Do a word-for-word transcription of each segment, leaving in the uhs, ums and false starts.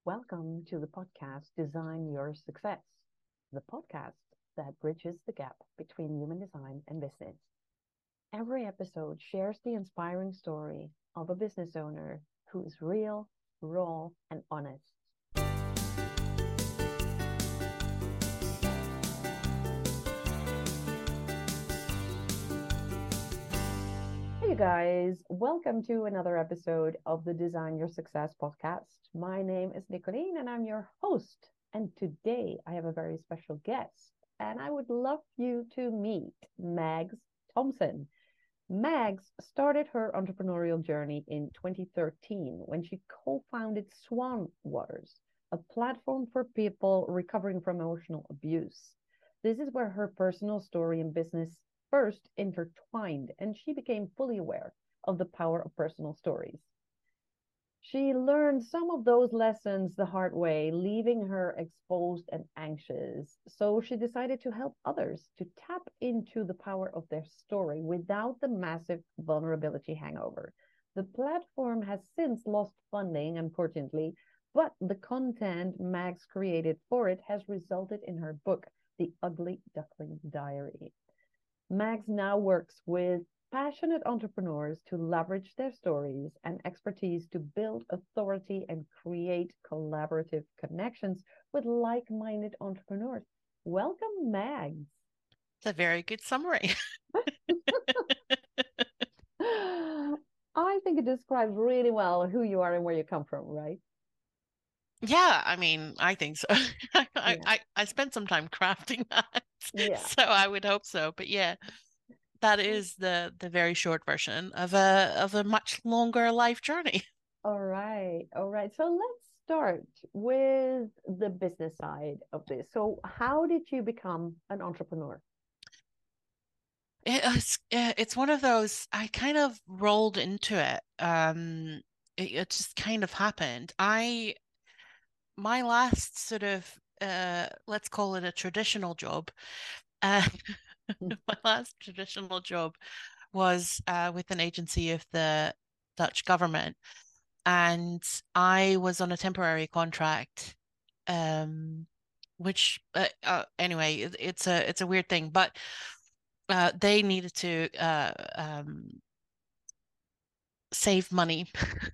Welcome to the podcast Design Your Success, the podcast that bridges the gap between human design and business. Every episode shares the inspiring story of a business owner who is real, raw, and honest. Hey guys, welcome to another episode of the Design Your Success podcast. My name is Nicolene and I'm your host. And today I have a very special guest and I would love you to meet Mags Thompson. Mags started her entrepreneurial journey in twenty thirteen when she co-founded Swan Waters, a platform for people recovering from emotional abuse. This is where her personal story and business first intertwined, and she became fully aware of the power of personal stories. She learned some of those lessons the hard way, leaving her exposed and anxious. So she decided to help others to tap into the power of their story without the massive vulnerability hangover. The platform has since lost funding, unfortunately, but the content Mags created for it has resulted in her book, The Ugly Duckling Diary. Mags now works with passionate entrepreneurs to leverage their stories and expertise to build authority and create collaborative connections with like-minded entrepreneurs. Welcome, Mags. It's a very good summary. I think it describes really well who you are and where you come from, right? Yeah, I mean, I think so. I, Yeah. I, I spent some time crafting that, Yeah. so I would hope so. But yeah, that is the the very short version of a of a much longer life journey. All right. All right. So let's start with the business side of this. So, how did you become an entrepreneur? It, it's uh, it's one of those I kind of rolled into it. Um, it, it just kind of happened. I my last sort of uh, let's call it a traditional job. Uh, my last traditional job was uh, with an agency of the Dutch government, and I was on a temporary contract. Um, which uh, uh, anyway, it, it's a it's a weird thing, but uh, they needed to uh, um, save money,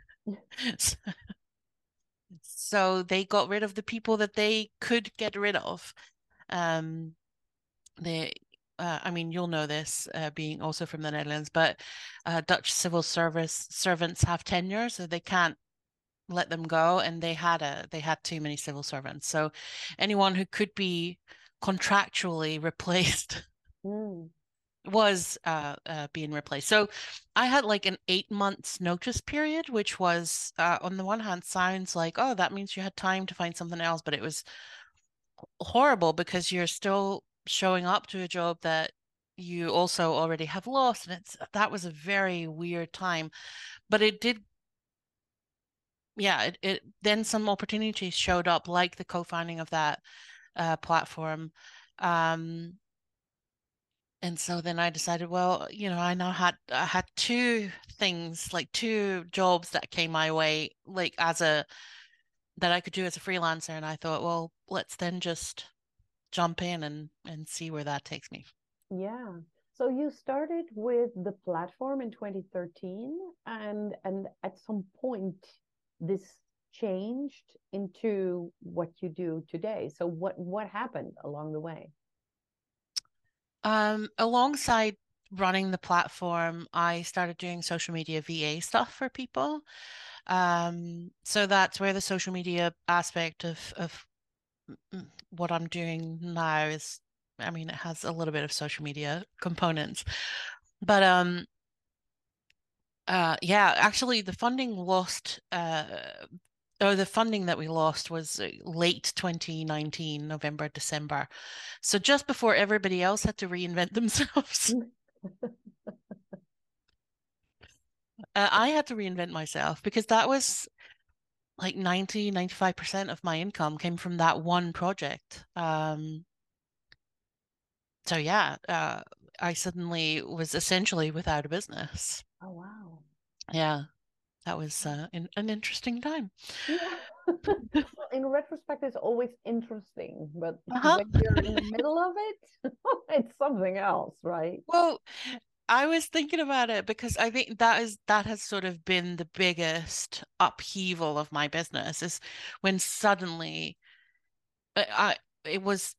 so they got rid of the people that they could get rid of. Um, they uh, I mean, you'll know this, uh, being also from the Netherlands, but uh, Dutch civil service servants have tenure, so they can't let them go, and they had a they had too many civil servants. So anyone who could be contractually replaced Mm. was uh, uh, being replaced. So I had like an eight months notice period, which was uh, on the one hand sounds like, oh, that means you had time to find something else, but it was horrible because you're still showing up to a job that you also already have lost, and it's that was a very weird time. But it did, yeah, it, it then some opportunities showed up, like the co-founding of that uh, platform. Um, and so then I decided, well, you know, I now had I had two things, like two jobs that came my way, like as a that I could do as a freelancer, and I thought, well, let's then just jump in and and see where that takes me. Yeah. So you started with the platform in twenty thirteen and and at some point this changed into what you do today. So what what happened along the way? Um, alongside running the platform, I started doing social media V A stuff for people. Um, so that's where the social media aspect of of what I'm doing now is, I mean, it has a little bit of social media components, but um, uh, yeah, actually, the funding lost, uh, or the funding that we lost was uh, late twenty nineteen, November, December. So just before everybody else had to reinvent themselves, uh, I had to reinvent myself because that was like ninety, ninety-five percent of my income came from that one project. Um, so yeah, uh, I suddenly was essentially without a business. Oh wow. Yeah, that was uh, an, an interesting time. Yeah. In retrospect, it's always interesting, but Uh-huh. when you're in the middle of it, it's something else, right? Well, I was thinking about it because I think that is that has sort of been the biggest upheaval of my business is when suddenly I, I it was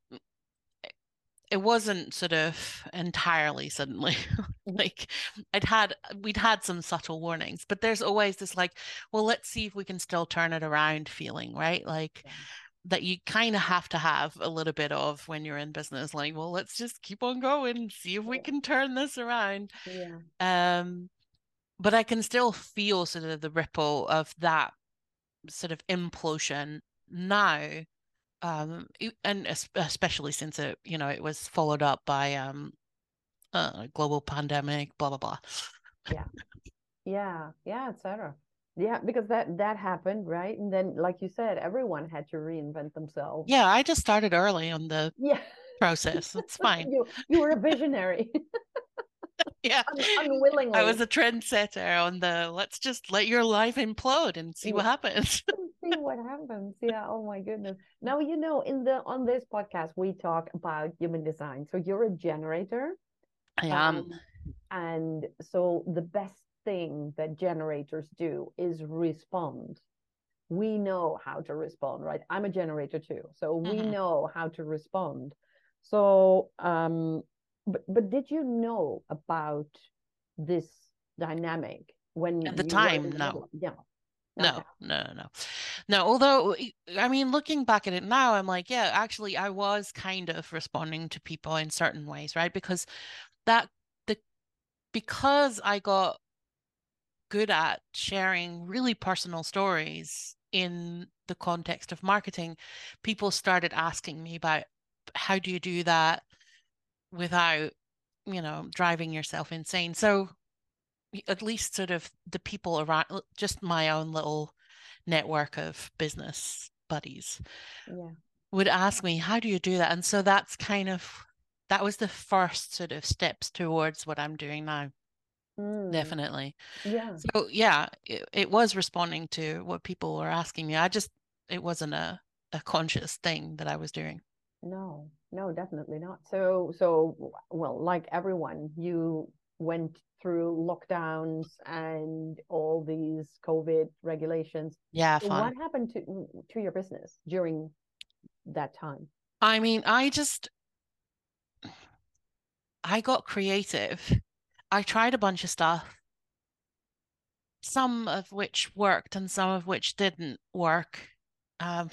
it wasn't sort of entirely suddenly. Mhm. Like I'd had we'd had some subtle warnings, but there's always this like, well, let's see if we can still turn it around feeling, right? Like Yeah. that you kind of have to have a little bit of when you're in business, like, well, let's just keep on going, see if we Yeah. can turn this around. Yeah. Um, but I can still feel sort of the ripple of that sort of implosion now. Um, e- and especially since it, you know, it was followed up by um uh, global pandemic, blah blah blah. Yeah. Yeah. Yeah, et cetera. Yeah, because that that happened, right? And then, like you said, everyone had to reinvent themselves. Yeah, I just started early on the Yeah. process. It's fine. You you were a visionary, Yeah, Un I was unwillingly. a trendsetter on the let's just let your life implode and see what Yeah. happens. See what happens. Yeah. Oh my goodness. Now, you know, in the on this podcast, we talk about human design. So you're a generator. I am. Um, and so the best thing that generators do is respond. We know how to respond, right? I'm a generator too. So we Mhm. know how to respond. So, um, but but did you know about this dynamic At when the you were in time, the middle no. of, yeah. Okay. No, no, no, no. No, although I mean, looking back at it now, I'm like, yeah, actually, I was kind of responding to people in certain ways, right? Because that the because I got good at sharing really personal stories in the context of marketing, people started asking me about how do you do that without, you know, driving yourself insane. So at least sort of the people around, just my own little network of business buddies Yeah. would ask me, how do you do that? And so that's kind of, that was the first sort of steps towards what I'm doing now. Mm, Definitely. yeah. So yeah, it, it was responding to what people were asking me. I just, it wasn't a, a conscious thing that I was doing. No, no, definitely not. So, so, well, like everyone, you went through lockdowns and all these COVID regulations. Yeah, So fun. what happened to to your business during that time? I mean, I just, I got creative. I tried a bunch of stuff, some of which worked and some of which didn't work. Um,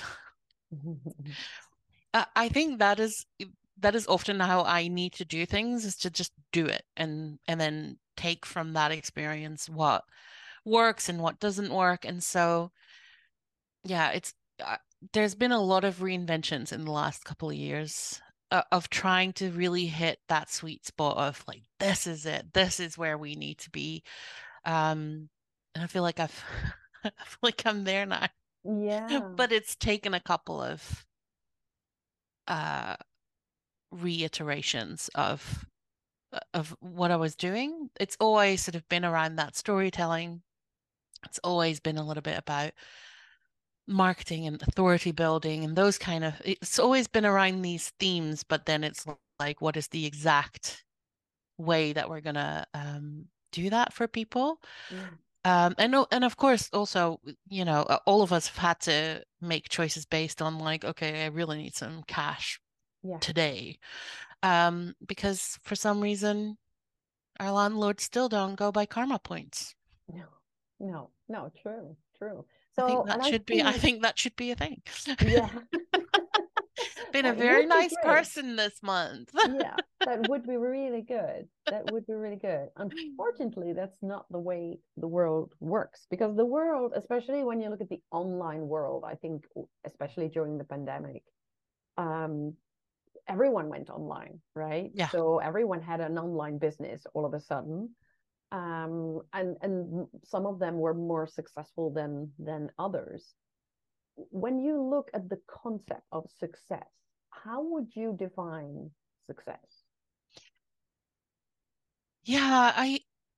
I I think that is that is often how I need to do things is to just do it and and then take from that experience what works and what doesn't work. And so, yeah, it's uh, there's been a lot of reinventions in the last couple of years uh, of trying to really hit that sweet spot of like, this is it, this is where we need to be. Um, and I feel like I've I feel like I'm there now, Yeah, but it's taken a couple of uh reiterations of of what I was doing. It's always sort of been around that storytelling. It's always been a little bit about marketing and authority building and those kind of, it's always been around these themes, but then it's like, what is the exact way that we're gonna um, do that for people? yeah, Um, and and of course, also, you know, all of us have had to make choices based on like, okay, I really need some cash yeah. today, um, because for some reason our landlords still don't go by karma points. No, no, no, true, true. I think So, and that I should be, I think, think that should be a thing. yeah, Been a that very would be nice great. person this month. Yeah, that would be really good. That would be really good. Unfortunately, that's not the way the world works because the world, especially when you look at the online world, I think, especially during the pandemic, um, everyone went online, right? Yeah. So everyone had an online business all of a sudden. Um, and and some of them were more successful than than others. When you look at the concept of success, how would you define success? Yeah, I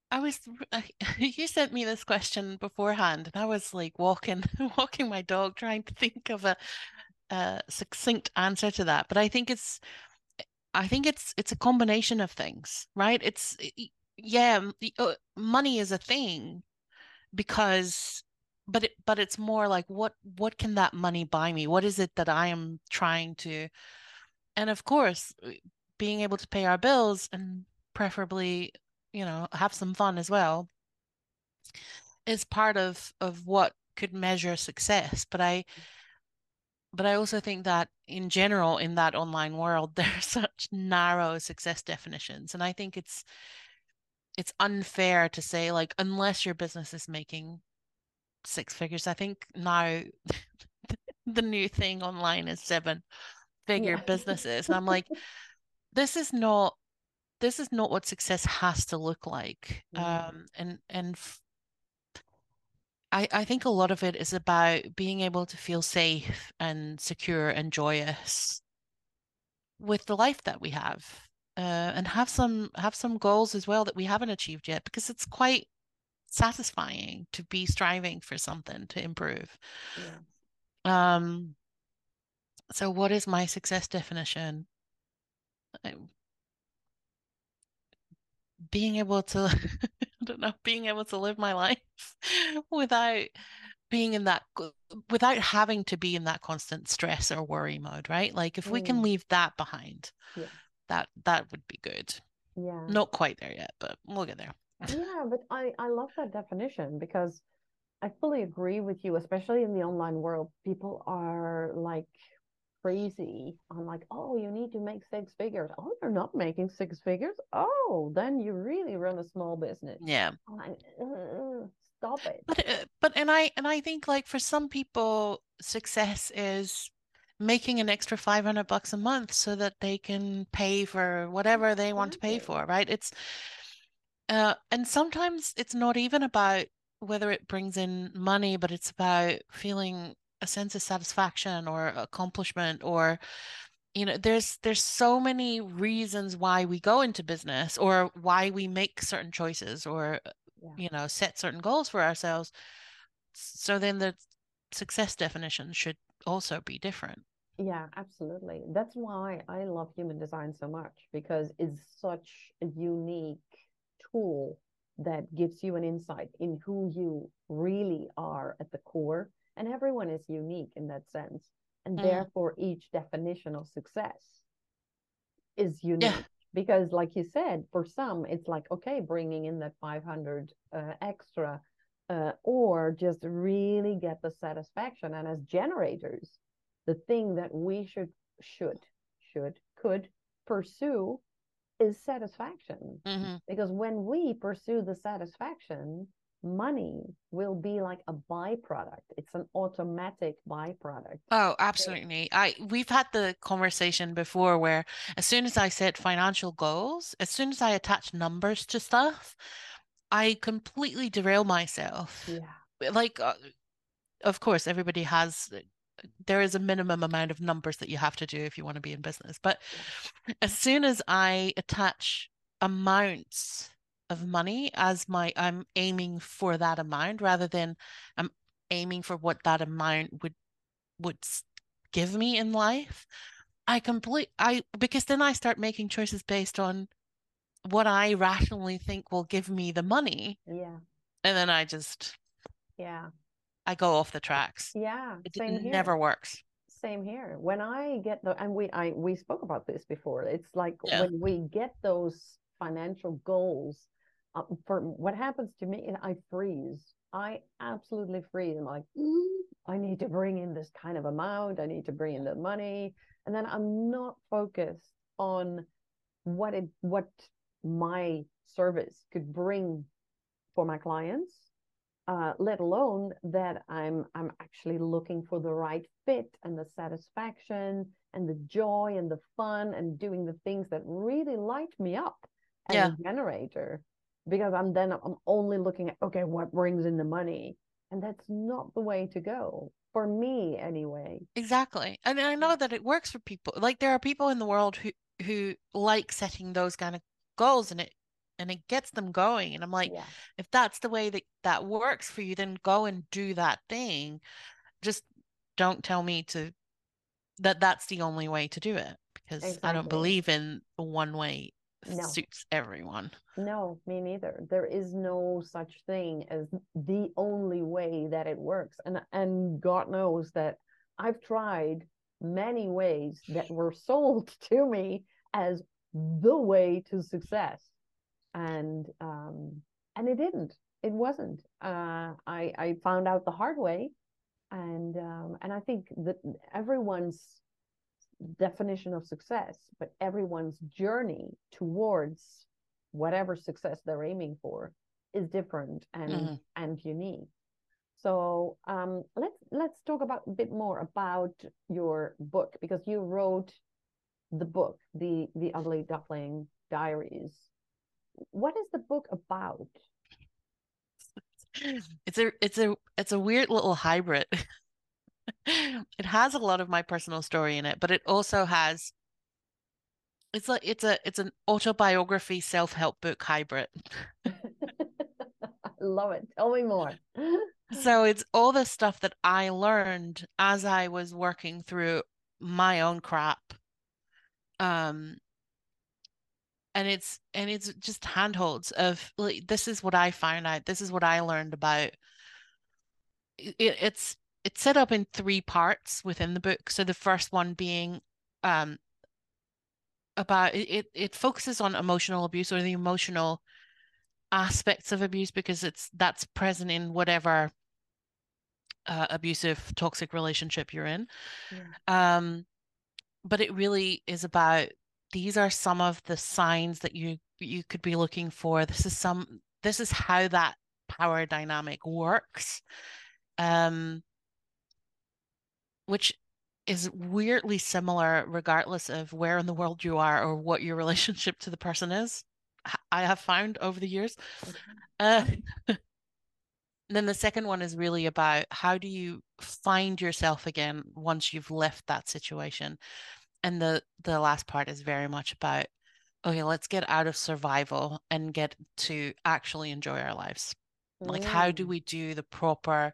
I was you sent me this question beforehand, and I was like walking walking my dog trying to think of a, a succinct answer to that. But I think it's I think it's it's a combination of things, right? It's yeah, m- y- uh, money is a thing because but it but it's more like what what can that money buy me? What is it that I am trying to and of course, uh, being able to pay our bills and preferably, you know, have some fun as well is part of of what could measure success. But I but I also think that in general in that online world there are such narrow success definitions. And I think it's it's unfair to say like unless your business is making six figures. I think now the new thing online is seven figure Yeah. businesses. And I'm like, this is not this is not what success has to look like. Yeah. Um, and and I, I think a lot of it is about being able to feel safe and secure and joyous with the life that we have. Uh, and have some have some goals as well that we haven't achieved yet because it's quite satisfying to be striving for something to improve. Yeah. Um, so what is my success definition? I- Being able to, I don't know, being able to live my life without being in that, without having to be in that constant stress or worry mode, right? Like if we can Mm. leave that behind, Yeah. that that would be good. Yeah. Not quite there yet, but we'll get there. Yeah, but I I love that definition because I fully agree with you, especially in the online world. People are like crazy on like, oh, you need to make six figures. Oh, you're not making six figures. Oh, then you really run a small business. Yeah. I'm like, "Uh, stop it." But uh, but and I and I think like for some people success is making an extra five hundred bucks a month so that they can pay for whatever they want to pay Exactly. for, right? It's uh and sometimes it's not even about whether it brings in money, but it's about feeling a sense of satisfaction or accomplishment or you know there's there's so many reasons why we go into business or why we make certain choices or Yeah. you know set certain goals for ourselves so then the success definition should also be different. Yeah, absolutely. That's why I love human design so much because it's such a unique tool that gives you an insight in who you really are at the core. And everyone is unique in that sense. And Mm, therefore, each definition of success is yeah. unique. Because, like you said, for some, it's like, okay, bringing in that five hundred uh, extra, uh, or just really get the satisfaction. And as generators, the thing that we should, should, should, could pursue is satisfaction. Hmm. Because when we pursue the satisfaction, money will be like a byproduct. It's an automatic byproduct. Oh, absolutely. I we've had the conversation before where as soon as I set financial goals, as soon as I attach numbers to stuff, I completely derail myself. Yeah. Like, uh, of course, everybody has, there is a minimum amount of numbers that you have to do if you want to be in business. But Yeah. as soon as I attach amounts of money as my, I'm aiming for that amount rather than I'm aiming for what that amount would would give me in life. I complete I because then I start making choices based on what I rationally think will give me the money, Yeah. and then I just Yeah. I go off the tracks. Yeah. It Same here. never works. Same here. When I get the, and we I we spoke about this before. It's like Yeah. when we get those financial goals, uh, for what happens to me, I freeze. I absolutely freeze. I'm like, "Mm, I need to bring in this kind of amount. I need to bring in the money, and then I'm not focused on what it what my service could bring for my clients, uh, let alone that I'm I'm actually looking for the right fit and the satisfaction and the joy and the fun and doing the things that really light me up as a Yeah, generator. Because I'm then I'm only looking at, okay, what brings in the money, and that's not the way to go for me anyway. exactly. And I know that it works for people. Like there are people in the world who who like setting those kind of goals and it and it gets them going. And I'm like, Yeah, if that's the way that that works for you, then go and do that thing. Just don't tell me to that that's the only way to do it, because I don't exactly. believe in one way No, suits everyone. no, me neither. There is no such thing as the only way that it works. And and God knows that I've tried many ways that were sold to me as the way to success. And um and it didn't. It wasn't. Uh I I found out the hard way. And um and I think that everyone's definition of success, but everyone's journey towards whatever success they're aiming for is different and Mm-hmm. and unique. So um, let's let's talk about a bit more about your book, because you wrote the book, the the Ugly Duckling Diaries. What is the book about? It's a it's a it's a weird little hybrid. It has a lot of my personal story in it, but it also has it's like it's a it's an autobiography self-help book hybrid. I love it. Tell me more. So it's all the stuff that I learned as I was working through my own crap. Um, and it's and it's just handholds of like, this is what I found out. This is what I learned about. It, it's it's set up in three parts within the book. So the first one being um about it it focuses on emotional abuse, or the emotional aspects of abuse, because it's that's present in whatever uh, abusive toxic relationship you're in. Yeah. Um, but it really is about, these are some of the signs that you you could be looking for. This is some this is how that power dynamic works. Um, which is weirdly similar regardless of where in the world you are or what your relationship to the person is. I have found over the years. Okay. Uh, then the second one is really about, how do you find yourself again once you've left that situation? And the the last part is very much about, okay, let's get out of survival and get to actually enjoy our lives. Like, how do Mm. we do the proper,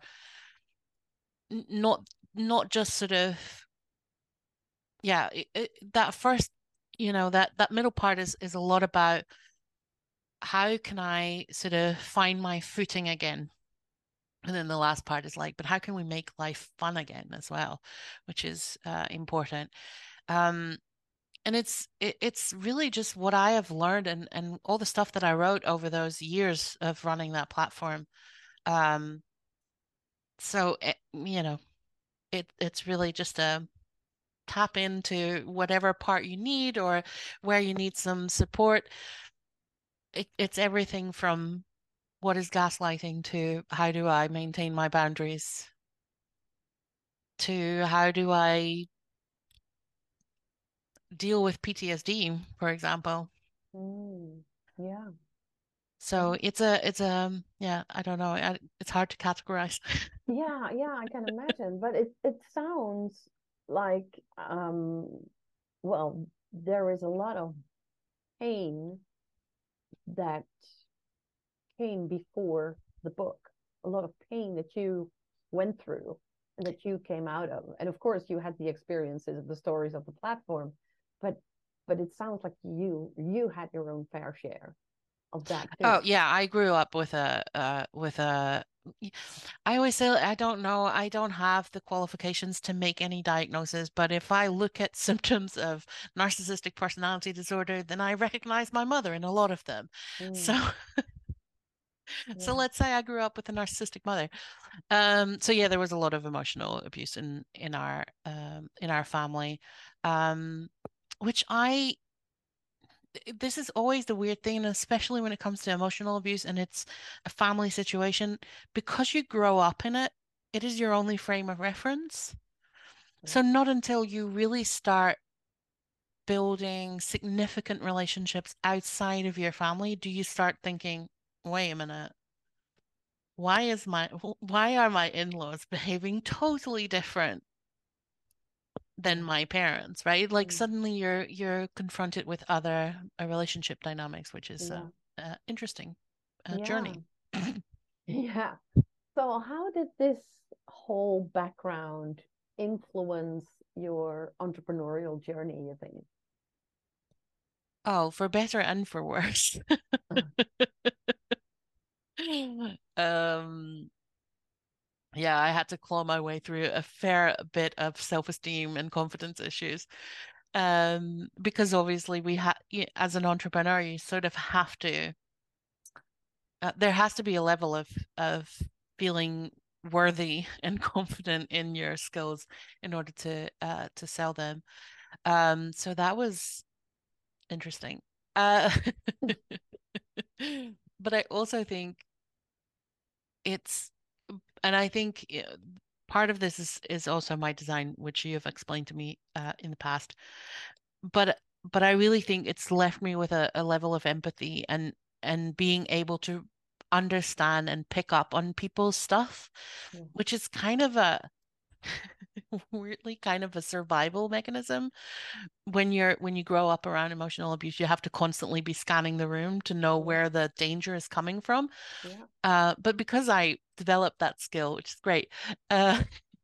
not not just sort of, yeah, it, it, that first, you know, that that middle part is is a lot about, how can I sort of find my footing again? And then the last part is like, but how can we make life fun again as well, which is uh, important. Um, and it's it, it's really just what I have learned, and and all the stuff that I wrote over those years of running that platform. Um, so it, you know, it it's really just a tap into whatever part you need, or where you need some support. It, it's everything from what is gaslighting to how do I maintain my boundaries to how do I deal with P T S D, for example. Mm. Yeah. So it's a it's a yeah, I don't know. I, it's hard to categorize. Yeah, yeah, I can imagine. But it it sounds like um well, there is a lot of pain that came before the book, a lot of pain that you went through and that you came out of. And of course you had the experiences of the stories of the platform, but but it sounds like you you had your own fair share of that Oh too. yeah, I grew up with a uh with a I always say I don't know, I don't have the qualifications to make any diagnosis, but if I look at symptoms of narcissistic personality disorder, then I recognize my mother in a lot of them. So Mm, so yeah. let's say I grew up with a narcissistic mother. Um, so yeah, there was a lot of emotional abuse in in our um in our family. Um, which I this is always the weird thing, and especially when it comes to emotional abuse and it's a family situation, because you grow up in it, it is your only frame of reference. Yeah. So not until you really start building significant relationships outside of your family do you start thinking, wait a minute, why is my why are my in-laws behaving totally different than Yeah. my parents, right? Like Mm, suddenly you're you're confronted with other uh, relationship dynamics, which is uh, yeah. uh, interesting uh, Yeah. journey. Yeah. So how did this whole background influence your entrepreneurial journey, you think? Oh, for better and for worse. Um, yeah, I had to claw my way through a fair bit of self-esteem and confidence issues. Um, because obviously we have, as an entrepreneur, you sort of have to, uh, there has to be a level of of feeling worthy and confident in your skills in order to uh to sell them. Um, so that was interesting. Uh, but I also think it's, and I think uh, part of this is is also my design, which you have explained to me uh, in the past. But but I really think it's left me with a, a level of empathy and and being able to understand and pick up on people's stuff, Yeah. which is kind of a weirdly kind of a survival mechanism. When you're when you grow up around emotional abuse, you have to constantly be scanning the room to know Yeah. where the danger is coming from. Yeah. Uh, but because I developed that skill, which is great, uh,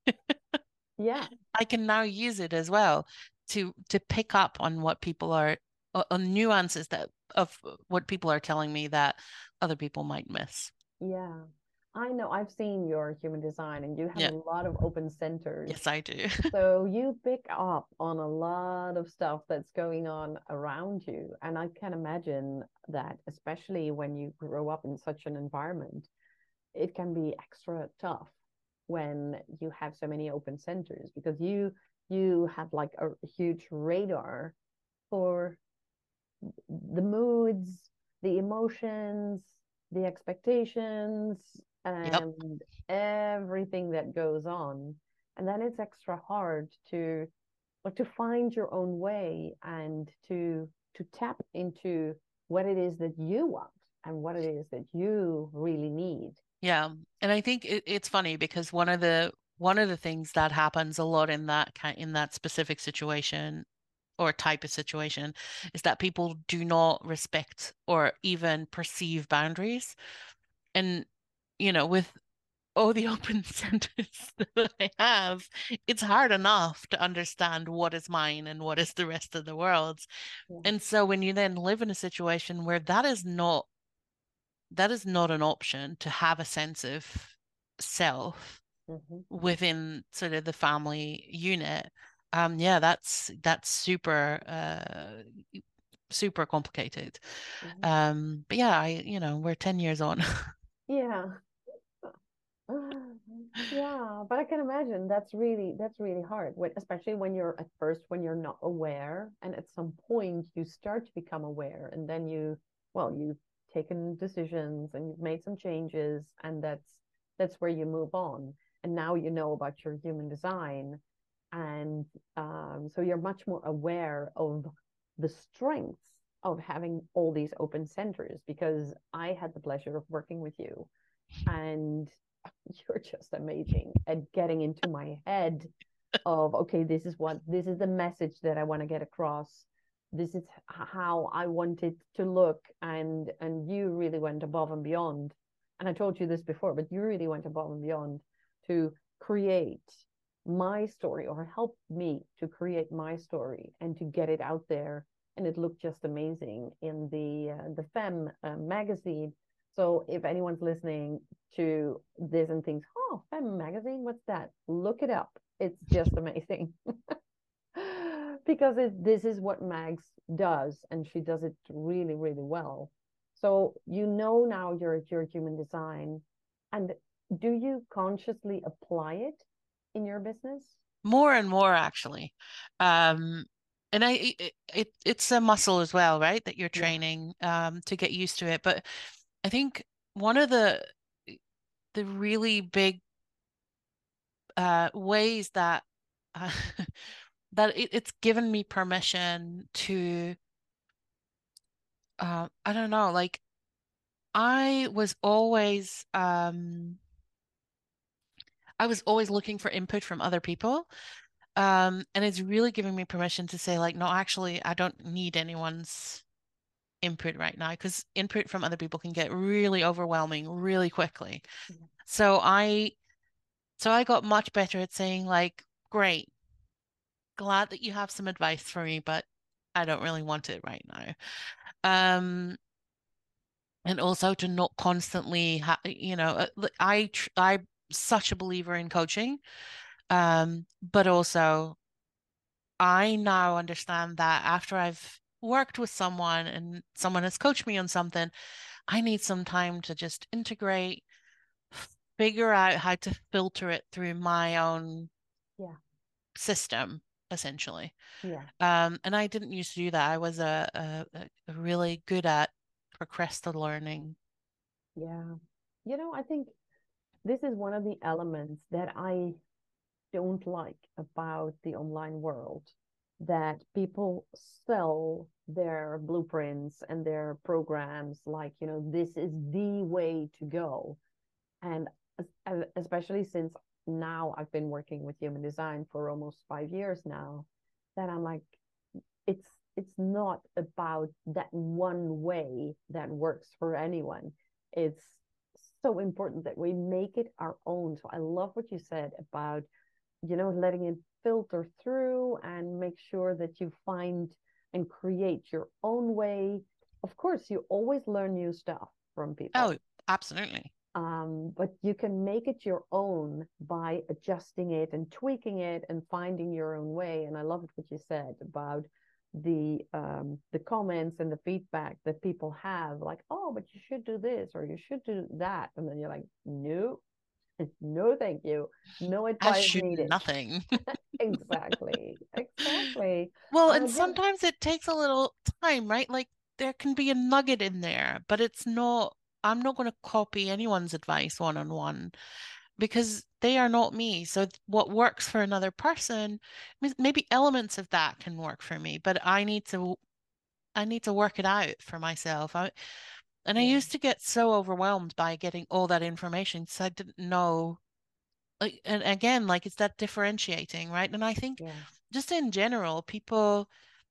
Yeah. I can now use it as well to to pick up on what people are on nuances that of what people are telling me that other people might miss. Yeah. I know I've seen your human design and you have a Yeah, lot of open centers. yes, I do. So you pick up on a lot of stuff that's going on around you. And I can imagine that, especially when you grow up in such an environment, it can be extra tough when you have so many open centers because you you have like a huge radar for the moods, the emotions, the expectations, Yep. and everything that goes on. And then it's extra hard to like to find your own way and to to tap into what it is that you want and what it is that you really need. Yeah. And I think it, it's funny because one of the one of the things that happens a lot in that kind in that specific situation or type of situation is that people do not respect or even perceive boundaries. And you know, with all the open centers that I have, it's hard enough to understand what is mine and what is the rest of the world's. Yeah. And so when you then live in a situation where that is not that is not an option to have a sense of self Mm-hmm. within sort of the family unit, um, yeah, that's that's super uh super complicated. Mm-hmm. Um, but yeah, I, you know, we're ten years on. Yeah. Yeah, but I can imagine that's really that's really hard when, especially when you're at first when you're not aware, and at some point you start to become aware, and then you, well, you've taken decisions and you've made some changes, and that's that's where you move on. And now you know about your human design, and um, so you're much more aware of the strengths of having all these open centers because I had the pleasure of working with you, and you're just amazing at getting into my head of, okay, this is what this is the message that I want to get across, this is how I want it to look, and and you really went above and beyond. And I told you this before, but you really went above and beyond to create my story or help me to create my story and to get it out there, and it looked just amazing in the uh, the Femme uh, magazine. So if anyone's listening to this and thinks, oh, Femme magazine, what's that? Look it up. It's just amazing. Because it, this is what Mags does, and she does it really, really well. So you know now your your human design, and do you consciously apply it in your business? More and more actually. Um, and I it, it it's a muscle as well, right? That you're Yeah, training um to get used to it. But I think one of the the really big uh ways that uh, that it, it's given me permission to uh I don't know, like I was always um I was always looking for input from other people. Um, and it's really giving me permission to say, like, no, actually, I don't need anyone's input right now because input from other people can get really overwhelming really quickly. Mhm. So I so I got much better at saying like, great, glad that you have some advice for me, but I don't really want it right now. Um, and also to not constantly ha you know, uh, like, I tr I'm such a believer in coaching. Um, but also I now understand that after I've worked with someone and someone has coached me on something, I need some time to just integrate, figure out how to filter it through my own Yeah. system, essentially. Yeah. Um, and I didn't used to do that. I was a, a, a really good at progressive learning. Yeah. You know, I think this is one of the elements that I don't like about the online world, that people sell their blueprints and their programs like, you know, this is the way to go. And especially since now I've been working with human design for almost five years now, that I'm like, it's it's not about that one way that works for anyone. It's so important that we make it our own. So I love what you said about, you know, letting it filter through and make sure that you find and create your own way. Of course, you always learn new stuff from Oh, people, absolutely. um, but you can make it your own by adjusting it and tweaking it and finding your own way. And I loved what you said about the um, the comments and the feedback that people have, like, oh, but you should do this or you should do that, and then you're like, no, no, thank you, no As advice should needed. nothing. Exactly, exactly. Well, Uh, and yeah, sometimes it takes a little time, right? Like there can be a nugget in there, but it's not, I'm not going to copy anyone's advice one on one because they are not me. So what works for another person, maybe elements of that can work for me, but I need to I need to work it out for myself. I, and I yeah, used to get so overwhelmed by getting all that information because I didn't know, like, and again, like it's that differentiating, right? And I think yeah, just in general, people,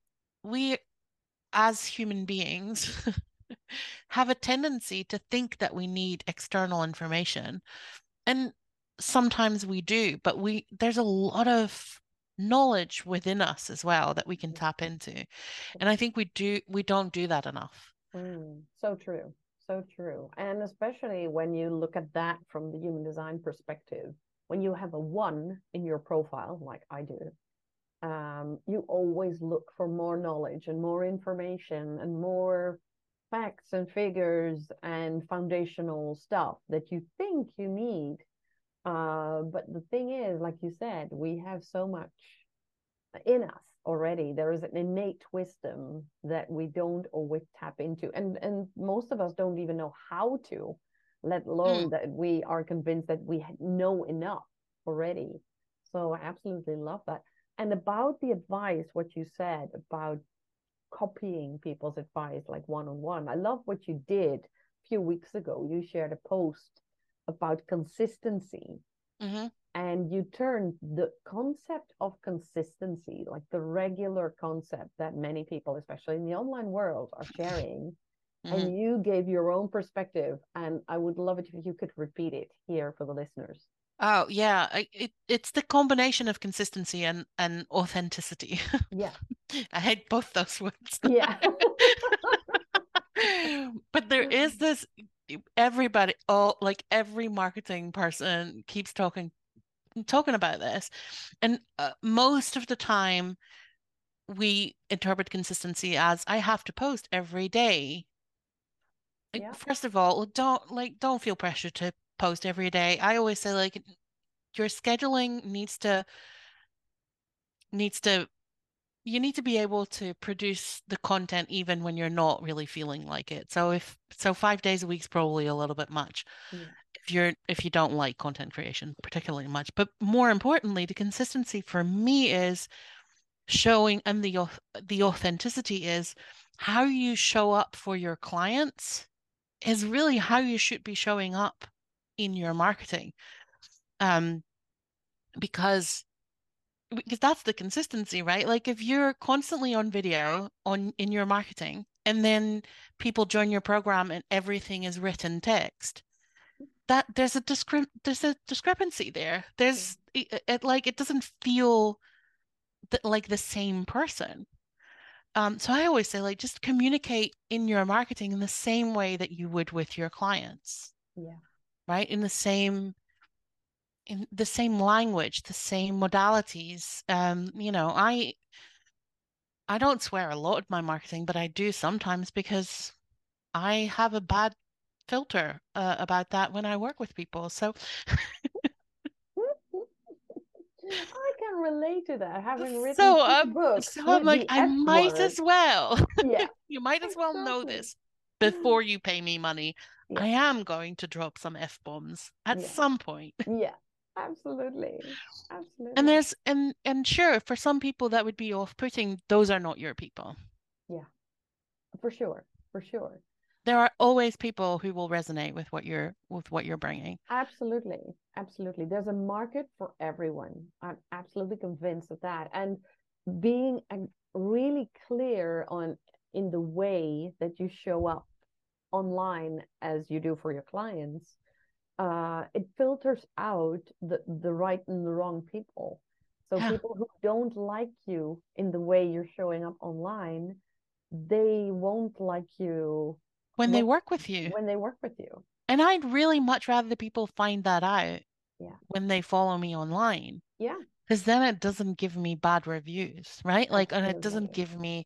we as human beings have a tendency to think that we need external information. And sometimes we do, but we there's a lot of knowledge within us as well that we can yeah. tap into. And I think we do we don't do that enough. Mm, so true. So true. And especially when you look at that from the human design perspective, when you have a one in your profile, like I do, um, you always look for more knowledge and more information and more facts and figures and foundational stuff that you think you need. Uh, but the thing is, like you said, we have so much in us already. There is an innate wisdom that we don't always tap into, and and most of us don't even know how to, let alone Mm, that we are convinced that we know enough already. So I absolutely love that. And about the advice, what you said about copying people's advice like one on one, I love what you did a few weeks ago. You shared a post about consistency, hmm and you turn the concept of consistency, like the regular concept that many people, especially in the online world, are sharing, hmm and you gave your own perspective. And I would love it if you could repeat it here for the listeners. Oh yeah, I, it it's the combination of consistency and and authenticity. Yeah. I hate both those words. Yeah. But there is this, everybody, all like every marketing person keeps talking talking about this. And uh, most of the time we interpret consistency as I have to post every day. Like, Yeah. first of all, don't like don't feel pressure to post every day. I always say like your scheduling needs to needs to you need to be able to produce the content even when you're not really feeling like it. So if so five days a week is probably a little bit much Yeah. if you're if you don't like content creation particularly much. But more importantly, the consistency for me is showing, and the the authenticity is how you show up for your clients is really how you should be showing up in your marketing. Um, because because that's the consistency, right? Like if you're constantly on video on in your marketing, and then people join your program and everything is written text. That there's a discre there's a discrepancy there. There's it, it like it doesn't feel th like the same person. Um, so I always say, like, just communicate in your marketing in the same way that you would with your clients, Yeah. right? In the same in the same language, the same modalities. Um, you know, I I don't swear a lot in my marketing, but I do sometimes because I have a bad filter uh, about that when I work with people. So I can relate to that, having written so two um books so I'm with like, the I F might word. as well. Yeah, You might as well know exactly. this before you pay me money. Yeah, I am going to drop some F-bombs at yeah, some point. yeah, absolutely. And Absolutely. there's and and sure, for some people that would be off-putting. Those are not your people. Yeah, for sure. For sure. There are always people who will resonate with what you're with what you're bringing. Absolutely. Absolutely. There's a market for everyone. I'm absolutely convinced of that. And being a, really clear on in the way that you show up online as you do for your clients, uh, it filters out the, the right and the wrong people. So Yeah. people who don't like you in the way you're showing up online, they won't like you When they when work with you. when they work with you. And I'd really much rather the people find that out Yeah. when they follow me online. Yeah, Because then it doesn't give me bad reviews, right? Like, and it doesn't absolutely. give me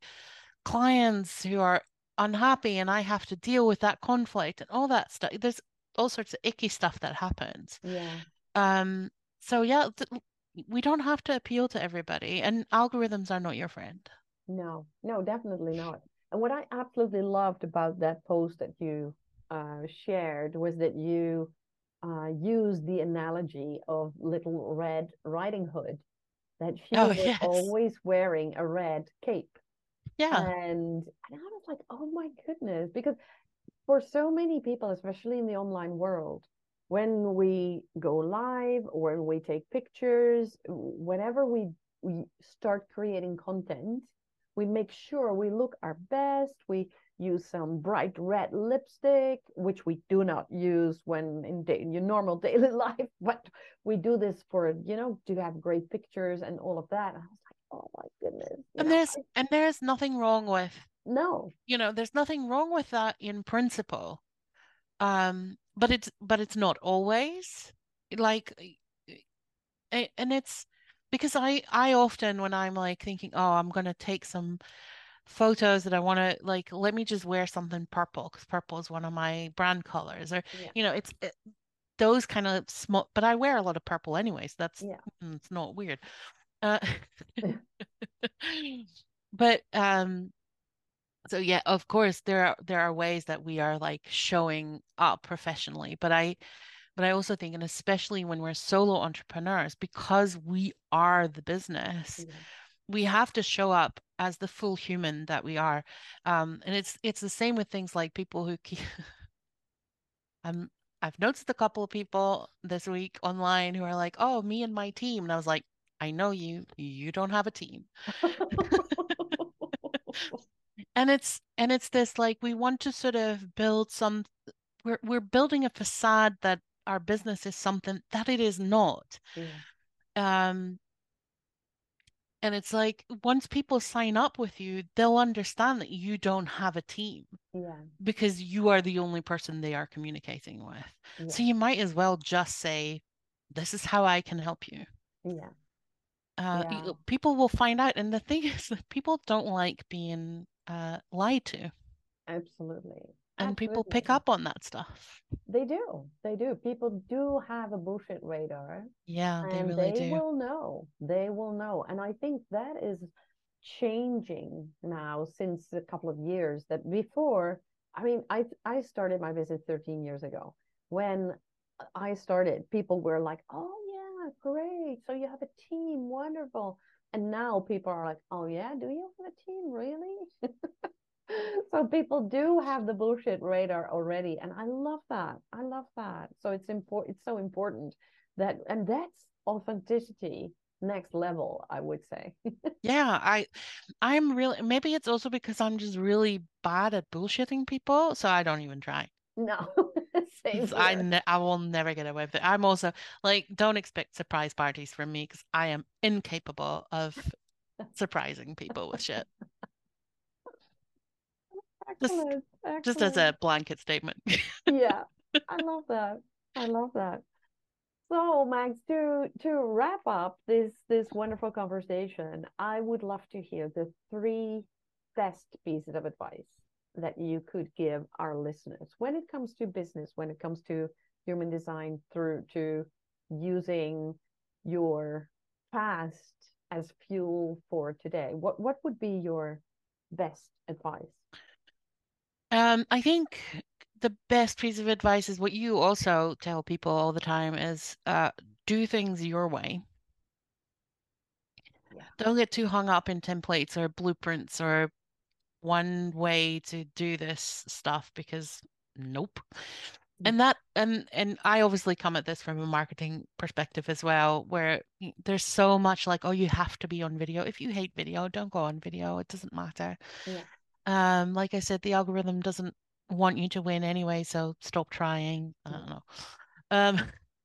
clients who are unhappy and I have to deal with that conflict and all that stuff. There's all sorts of icky stuff that happens. Yeah. Um, so yeah, th we don't have to appeal to everybody, and algorithms are not your friend. No, no, definitely not. And what I absolutely loved about that post that you uh, shared was that you uh, used the analogy of Little Red Riding Hood, that she Oh, was yes. always wearing a red cape. Yeah. And, and I was like, oh my goodness, because for so many people, especially in the online world, when we go live or when we take pictures, whenever we, we start creating content, we make sure we look our best. We use some bright red lipstick, which we do not use when in, day, in your normal daily life, but we do this for, you know, to have great pictures and all of that. And I was like, oh my goodness, you And know, there's I, and there's nothing wrong with, no, you know, there's nothing wrong with that in principle. Um, but it's but it's not always like and it's because I I often when I'm like thinking, oh, I'm gonna take some photos that I want to like, let me just wear something purple because purple is one of my brand colors, or yeah, you know, it's it, those kind of small. But I wear a lot of purple anyway, so that's yeah, mm, it's not weird. Uh, but um, so yeah, of course there are there are ways that we are like showing up professionally, but I but I also think, and especially when we're solo entrepreneurs, because we are the business, yeah, we have to show up as the full human that we are. Um, and it's it's the same with things like people who keep um I've noticed a couple of people this week online who are like, oh, me and my team. And I was like, I know you, you don't have a team. And it's and it's this like we want to sort of build some we're we're building a facade that our business is something that it is not. yeah, Um, and it's like once people sign up with you, they'll understand that you don't have a team yeah, because you are the only person they are communicating with. yeah, So you might as well just say, this is how I can help you. yeah, Uh, yeah, you- people will find out. And the thing is that people don't like being uh, lied to, absolutely, and people pick absolutely. up on that stuff. They do, they do. People do have a bullshit radar, Yeah, they and really they do. will know. They will know, and I think that is changing now since a couple of years. That before, I mean, I I started my business thirteen years ago. When I started, people were like, "Oh yeah, great! So you have a team, wonderful." And now people are like, "Oh yeah, do you have a team, really?" So people do have the bullshit radar already, and I love that. I love that. So it's important. It's so important that, and that's authenticity next level, I would say. Yeah, I I'm really, maybe it's also because I'm just really bad at bullshitting people, so I don't even try. No, same I here. ne I will never get away with it. I'm also like, don't expect surprise parties from me because I am incapable of surprising people with shit. Just, Excellent, just as excellent. a blanket statement. Yeah, I love that. I love that. So, Max, to to wrap up this this wonderful conversation, I would love to hear the three best pieces of advice that you could give our listeners when it comes to business, when it comes to human design, through to using your past as fuel for today. What what would be your best advice? Um, I think the best piece of advice is what you also tell people all the time is uh, do things your way. Yeah. Don't get too hung up in templates or blueprints or one way to do this stuff because nope. And Yeah. that and and I obviously come at this from a marketing perspective as well, where there's so much like, oh, you have to be on video. If you hate video, don't go on video. It doesn't matter. Yeah. Um, like I said, the algorithm doesn't want you to win anyway, so stop trying. I don't Yeah. know. Um,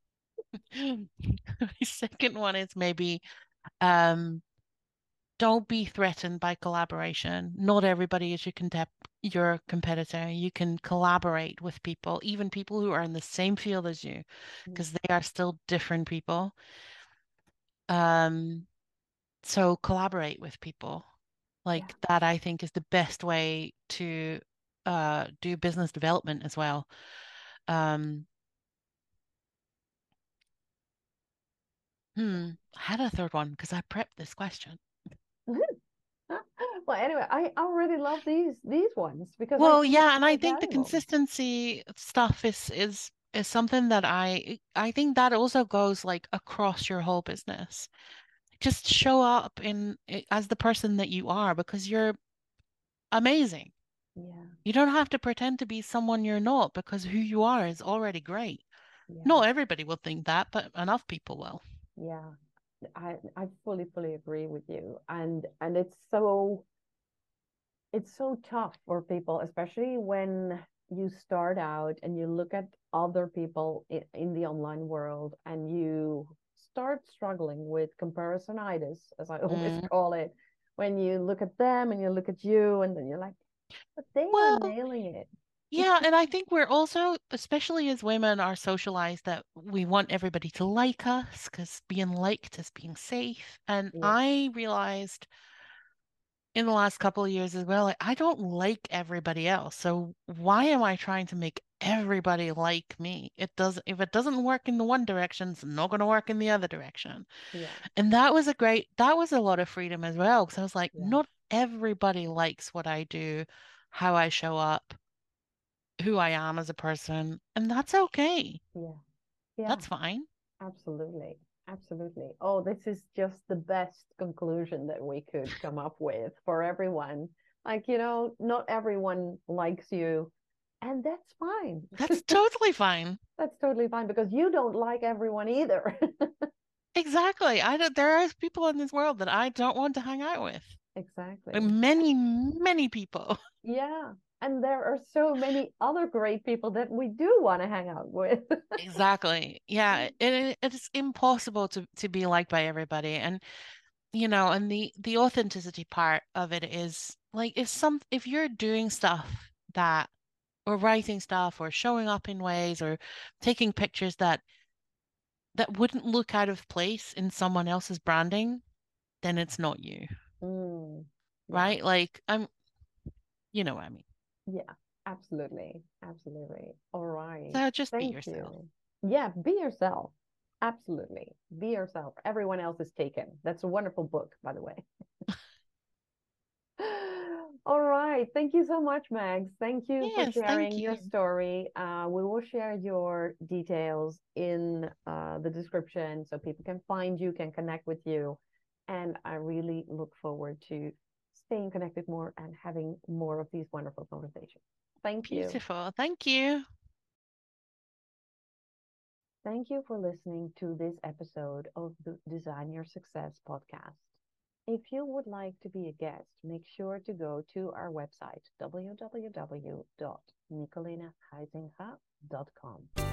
my second one is maybe um don't be threatened by collaboration. Not everybody is your contep your competitor. You can collaborate with people, even people who are in the same field as you, Yeah. because they are still different people. Um, so collaborate with people. Yeah. Like that, I think is the best way to uh do business development as well. Um, hmm, I had a third one because I prepped this question. Well, anyway, I already love these these ones because I Well, think it's yeah, and I so think the valuable. consistency stuff is is is something that I I think that also goes like across your whole business. Just show up in as the person that you are because you're amazing. Yeah. You don't have to pretend to be someone you're not because who you are is already great. Yeah. Not everybody will think that, but enough people will. Yeah. I I fully fully agree with you. And and it's so it's so tough for people, especially when you start out and you look at other people in, in the online world and you start struggling with comparisonitis, as I always Mm. call it, when you look at them and you look at you and then you're like, but they are Well, nailing it. yeah, and I think we're also, especially as women, are socialized that we want everybody to like us because being liked is being safe. And Yeah. I realized in the last couple of years as well, like, I don't like everybody else. So why am I trying to make everybody like me? It does, if it doesn't work in the one direction, it's not going to work in the other direction. Yeah. And that was a great, that was a lot of freedom as well. Because I was like, Yeah. not everybody likes what I do, how I show up, who I am as a person, and that's okay. Yeah. Yeah. That's fine. Absolutely. Absolutely. Oh, this is just the best conclusion that we could come up with for everyone. Like, you know, not everyone likes you, and that's fine. That's totally fine. That's totally fine because you don't like everyone either. Exactly. I don't, there are people in this world that I don't want to hang out with. Like Exactly. many, many people. Yeah. And there are so many other great people that we do want to hang out with. Exactly. Yeah. It, it's impossible to to be liked by everybody. And you know, and the the authenticity part of it is like if some if you're doing stuff that or writing stuff or showing up in ways or taking pictures that that wouldn't look out of place in someone else's branding, then it's not you, Mm, yeah. right? Like I'm, you know what I mean. Yeah, absolutely. Absolutely. All right. So just be Thank yourself. you. Yeah, be yourself. Absolutely. Be yourself. Everyone else is taken. That's a wonderful book, by the way. All right. Thank you so much, Mags. Thank you for Yes, thank sharing your you. story. Uh, we will share your details in uh, the description so people can find you, can connect with you. And I really look forward to staying connected more and having more of these wonderful conversations. Thank you. Beautiful. Thank you. Thank you for listening to this episode of the Design Your Success podcast. if you would like to be a guest, make sure to go to our website, w w w dot nicolina huizinga dot com.